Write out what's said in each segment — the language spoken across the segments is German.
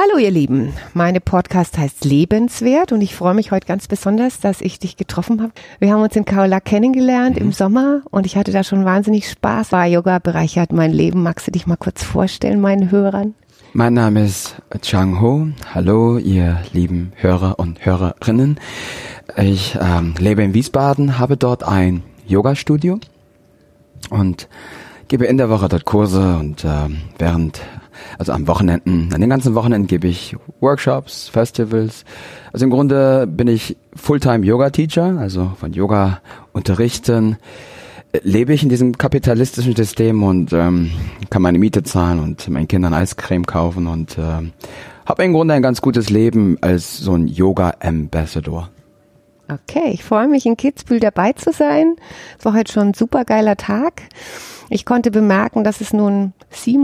Hallo ihr Lieben, meine Podcast heißt Lebenswert und ich freue mich heute ganz besonders, dass ich dich getroffen habe. Wir haben uns in Khao Lak kennengelernt im Sommer und ich hatte da schon wahnsinnig Spaß. Yoga bereichert mein Leben. Magst du dich mal kurz vorstellen meinen Hörern? Mein Name ist Chang Ho. Hallo ihr lieben Hörer und Hörerinnen. Ich lebe in Wiesbaden, habe dort ein Yoga-Studio und gebe in der Woche dort Kurse und also an den ganzen Wochenenden gebe ich Workshops, Festivals. Also im Grunde bin ich Fulltime Yoga-Teacher, also von Yoga unterrichten. Lebe ich in diesem kapitalistischen System und kann meine Miete zahlen und meinen Kindern Eiscreme kaufen und habe im Grunde ein ganz gutes Leben als so ein Yoga-Ambassador. Okay, ich freue mich, in Kitzbühel dabei zu sein. Es war heute schon ein super geiler Tag. Ich konnte bemerken, dass es nun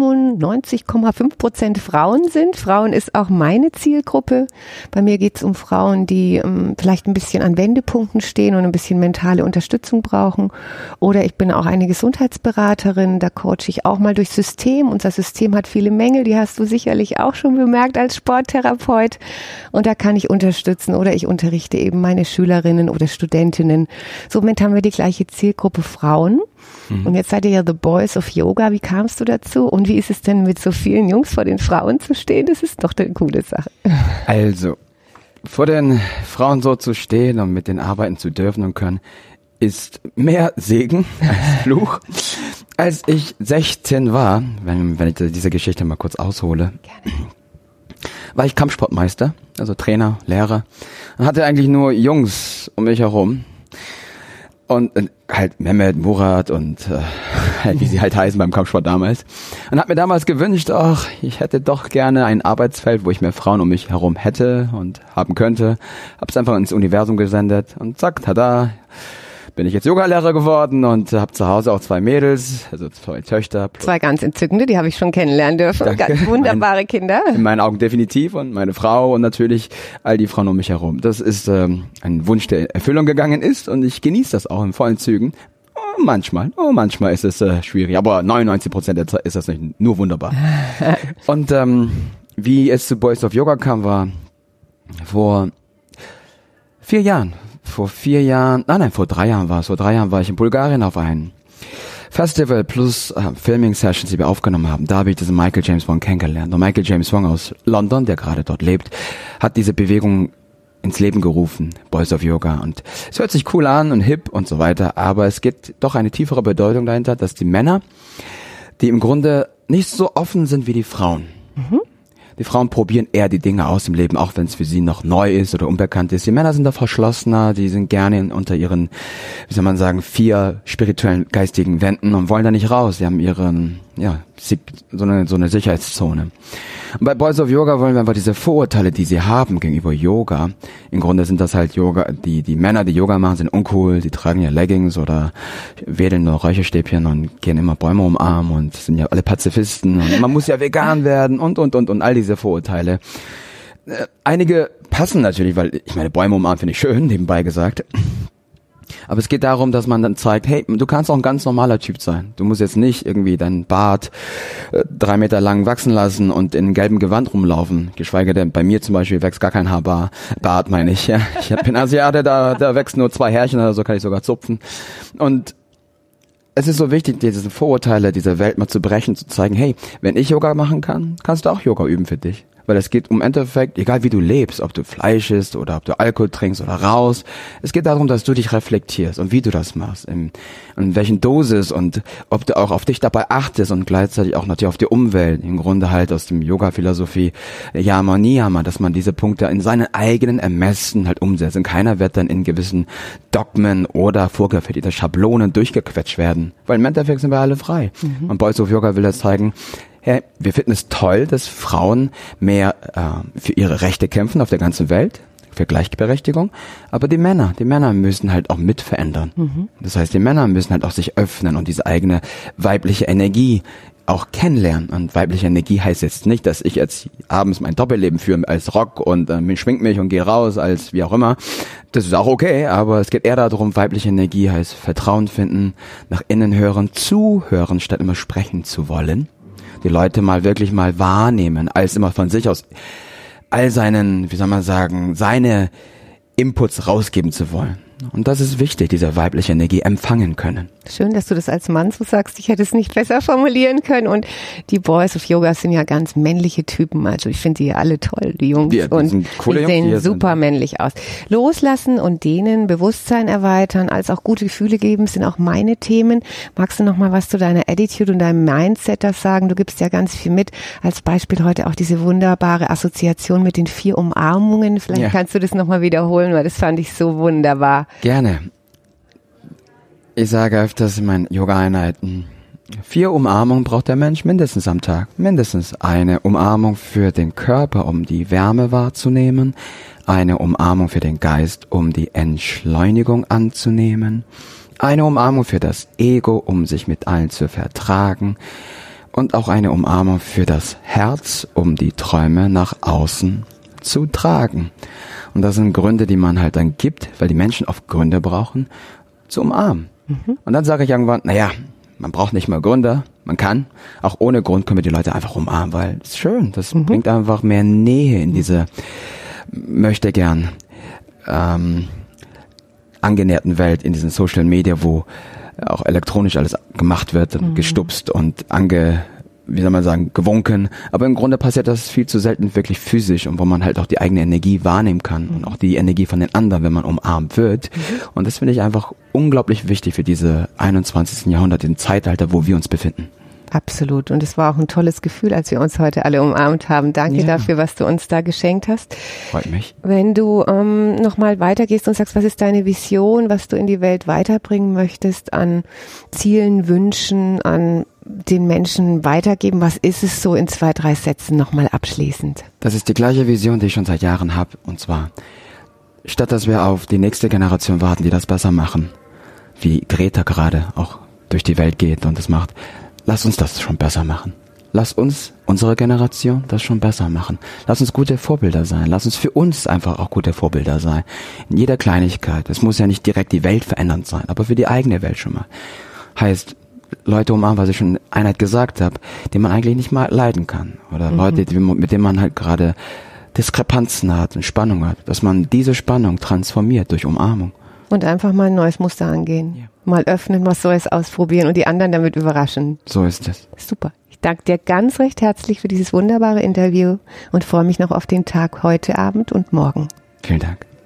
97,5% Frauen sind. Frauen ist auch meine Zielgruppe. Bei mir geht es um Frauen, die vielleicht ein bisschen an Wendepunkten stehen und ein bisschen mentale Unterstützung brauchen. Oder ich bin auch eine Gesundheitsberaterin, da coache ich auch mal durch System. Unser System hat viele Mängel, die hast du sicherlich auch schon bemerkt als Sporttherapeut. Und da kann ich unterstützen oder ich unterrichte eben meine Schülerinnen oder Studentinnen. Somit haben wir die gleiche Zielgruppe Frauen. Und jetzt seid ihr ja The Boys of Yoga. Wie kamst du dazu? Und wie ist es denn, mit so vielen Jungs vor den Frauen zu stehen? Das ist doch eine coole Sache. Also, vor den Frauen so zu stehen und mit denen arbeiten zu dürfen und können, ist mehr Segen als Fluch. Als ich 16 war, wenn ich diese Geschichte mal kurz aushole, war ich Kampfsportmeister, also Trainer, Lehrer, und hatte eigentlich nur Jungs um mich herum. Und halt Mehmet, Murat und wie sie halt heißen beim Kampfsport damals. Und hab mir damals gewünscht, ich hätte doch gerne ein Arbeitsfeld, wo ich mehr Frauen um mich herum hätte und haben könnte. Hab's einfach ins Universum gesendet und zack, tada, bin ich jetzt Yogalehrer geworden und habe zu Hause auch 2 Mädels, also 2 Töchter. 2 ganz entzückende, die habe ich schon kennenlernen dürfen. Danke. Ganz wunderbare Kinder. In meinen Augen definitiv und meine Frau und natürlich all die Frauen um mich herum. Das ist ein Wunsch, der in Erfüllung gegangen ist und ich genieße das auch in vollen Zügen. Manchmal ist es schwierig, aber 99% der Zeit ist das nicht nur wunderbar. Und wie es zu Boys of Yoga kam, war vor 3 Jahren war es. Vor 3 Jahren war ich in Bulgarien auf einem Festival plus Filming-Sessions, die wir aufgenommen haben. Da habe ich diesen Michael James Wong kennengelernt. Und Michael James Wong aus London, der gerade dort lebt, hat diese Bewegung ins Leben gerufen, Boys of Yoga. Und es hört sich cool an und hip und so weiter, aber es gibt doch eine tiefere Bedeutung dahinter, dass die Männer, die im Grunde nicht so offen sind wie die Frauen, die Frauen probieren eher die Dinge aus im Leben, auch wenn es für sie noch neu ist oder unbekannt ist. Die Männer sind da verschlossener, die sind gerne unter ihren, 4 spirituellen, geistigen Wänden und wollen da nicht raus. Sie haben so eine Sicherheitszone. Und bei Boys of Yoga wollen wir einfach diese Vorurteile, die sie haben gegenüber Yoga. Im Grunde sind das halt Yoga, die Männer, die Yoga machen, sind uncool, die tragen ja Leggings oder wedeln nur Räucherstäbchen und gehen immer Bäume umarmen und sind ja alle Pazifisten und man muss ja vegan werden und all diese Vorurteile. Einige passen natürlich, weil ich meine, Bäume umarmen finde ich schön, nebenbei gesagt. Aber es geht darum, dass man dann zeigt, hey, du kannst auch ein ganz normaler Typ sein. Du musst jetzt nicht irgendwie deinen Bart 3 Meter lang wachsen lassen und in gelbem Gewand rumlaufen. Geschweige denn, bei mir zum Beispiel wächst gar kein Bart meine ich. Ja. Ich bin Asiate, da wächst nur 2 Härchen oder so, kann ich sogar zupfen. Und es ist so wichtig, diese Vorurteile dieser Welt mal zu brechen, zu zeigen, hey, wenn ich Yoga machen kann, kannst du auch Yoga üben für dich. Weil es geht im Endeffekt, egal wie du lebst, ob du Fleisch isst oder ob du Alkohol trinkst oder rauchst, es geht darum, dass du dich reflektierst und wie du das machst, in welchen Dosis und ob du auch auf dich dabei achtest und gleichzeitig auch natürlich auf die Umwelt. Im Grunde halt aus dem Yoga-Philosophie Yama Niyama, dass man diese Punkte in seinen eigenen Ermessen halt umsetzt. Und keiner wird dann in gewissen Dogmen oder vorgefertigte Schablonen durchgequetscht werden. Weil im Endeffekt sind wir alle frei. Und Boys of Yoga will das zeigen, hey, wir finden es toll, dass Frauen mehr für ihre Rechte kämpfen auf der ganzen Welt, für Gleichberechtigung, aber die Männer müssen halt auch mit verändern. Das heißt, die Männer müssen halt auch sich öffnen und diese eigene weibliche Energie auch kennenlernen. Und weibliche Energie heißt jetzt nicht, dass ich jetzt abends mein Doppelleben führe als Rock und schwing mich und gehe raus als wie auch immer. Das ist auch okay, aber es geht eher darum, weibliche Energie heißt Vertrauen finden, nach innen hören, zuhören, statt immer sprechen zu wollen. Die Leute mal wirklich mal wahrnehmen, als immer von sich aus all seinen, wie soll man sagen, seine Inputs rausgeben zu wollen. Und das ist wichtig, diese weibliche Energie empfangen können. Schön, dass du das als Mann so sagst. Ich hätte es nicht besser formulieren können. Und die Boys of Yoga sind ja ganz männliche Typen. Also ich finde die alle toll, die Jungs. Die und sind coole die Jungs, sehen super männlich aus. Loslassen und denen Bewusstsein erweitern, als auch gute Gefühle geben, sind auch meine Themen. Magst du noch mal was zu deiner Attitude und deinem Mindset da sagen? Du gibst ja ganz viel mit. Als Beispiel heute auch diese wunderbare Assoziation mit den 4 Umarmungen. Vielleicht kannst du das noch mal wiederholen, weil das fand ich so wunderbar. Gerne. Ich sage öfters in meinen Yoga-Einheiten, 4 Umarmungen braucht der Mensch mindestens am Tag. Mindestens eine Umarmung für den Körper, um die Wärme wahrzunehmen. Eine Umarmung für den Geist, um die Entschleunigung anzunehmen. Eine Umarmung für das Ego, um sich mit allen zu vertragen. Und auch eine Umarmung für das Herz, um die Träume nach außen zu tragen. Und das sind Gründe, die man halt dann gibt, weil die Menschen oft Gründe brauchen, zu umarmen. Und dann sage ich irgendwann, naja, man braucht nicht mal Gründe, man kann. Auch ohne Grund können wir die Leute einfach umarmen, weil es ist schön, das bringt einfach mehr Nähe in diese möchte gern angenäherten Welt, in diesen Social Media, wo auch elektronisch alles gemacht wird, gestupst und wie soll man sagen, gewunken. Aber im Grunde passiert das viel zu selten wirklich physisch und wo man halt auch die eigene Energie wahrnehmen kann und auch die Energie von den anderen, wenn man umarmt wird. Und das finde ich einfach unglaublich wichtig für diese 21. Jahrhundert, im Zeitalter, wo wir uns befinden. Absolut. Und es war auch ein tolles Gefühl, als wir uns heute alle umarmt haben. Danke dafür, was du uns da geschenkt hast. Freut mich. Wenn du nochmal weitergehst und sagst, was ist deine Vision, was du in die Welt weiterbringen möchtest, an Zielen, Wünschen, an den Menschen weitergeben, was ist es so in 2, 3 Sätzen nochmal abschließend? Das ist die gleiche Vision, die ich schon seit Jahren habe. Und zwar, statt dass wir auf die nächste Generation warten, die das besser machen, wie Greta gerade auch durch die Welt geht und das macht, lass uns das schon besser machen. Lass uns, unsere Generation, das schon besser machen. Lass uns gute Vorbilder sein. Lass uns für uns einfach auch gute Vorbilder sein. In jeder Kleinigkeit. Es muss ja nicht direkt die Welt verändernd sein, aber für die eigene Welt schon mal. Heißt, Leute umarmen, was ich schon in Einheit gesagt habe, die man eigentlich nicht mal leiden kann. Oder Leute, mit denen man halt gerade Diskrepanzen hat und Spannung hat. Dass man diese Spannung transformiert durch Umarmung. Und einfach mal ein neues Muster angehen. Ja. Mal öffnen, was Neues ausprobieren und die anderen damit überraschen. So ist es. Super. Ich danke dir ganz recht herzlich für dieses wunderbare Interview und freue mich noch auf den Tag heute Abend und morgen. Vielen Dank.